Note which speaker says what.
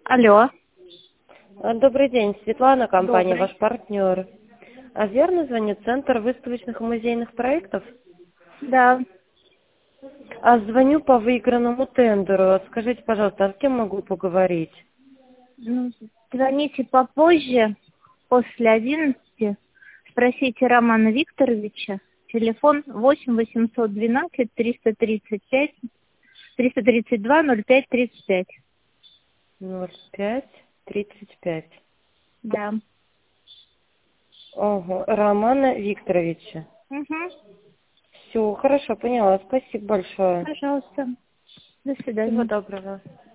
Speaker 1: Алло.
Speaker 2: Добрый день, Светлана, компания
Speaker 1: Добрый.
Speaker 2: «Ваш партнер». Верно звонит Центр выставочных и музейных проектов?
Speaker 1: Да.
Speaker 2: Звоню по выигранному тендеру. Скажите, пожалуйста, с кем могу поговорить?
Speaker 1: Ну, звоните попозже, после 11. Спросите Романа Викторовича. Телефон 8 812 335 332 05 35.
Speaker 2: 05-35.
Speaker 1: Да.
Speaker 2: Ого, Романа Викторовича.
Speaker 1: Угу.
Speaker 2: Все, хорошо, поняла. Спасибо большое.
Speaker 1: Пожалуйста. До
Speaker 2: Всего
Speaker 1: свидания.
Speaker 2: доброго.